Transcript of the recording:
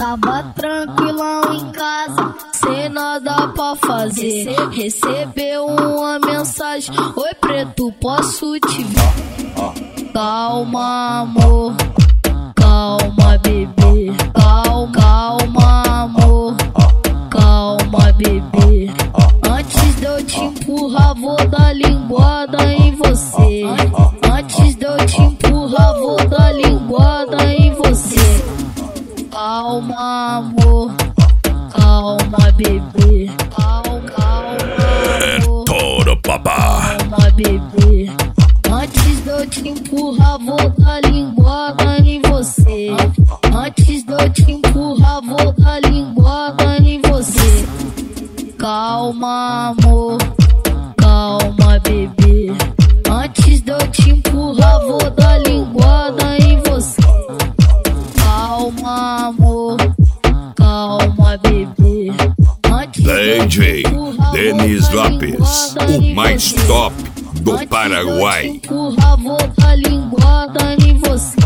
Tava tranquilão em casa, sem nada pra fazer. Recebeu uma mensagem: oi preto, posso te ver? Calma amor, calma bebê. Calma amor, calma bebê. Antes de eu te empurrar, vou dar linguada em você. Antes de eu te empurrar, vou dar linguada em você. Calma amor, calma bebê. Calma amor, Toro papá. calma bebê. Antes de eu te empurrar, vou dar linguada em você. Antes de eu te empurrar, vou dar linguada em você. Calma amor, calma bebê. Antes de eu te empurrar, vou dar linguada em você. Calma amor, calma bebê. Antes de eu te DJ empurrar, vou Denis dar Lopes, linguada o em mais você. top do Antes de eu te Paraguai. empurrar, vou dar linguada em você.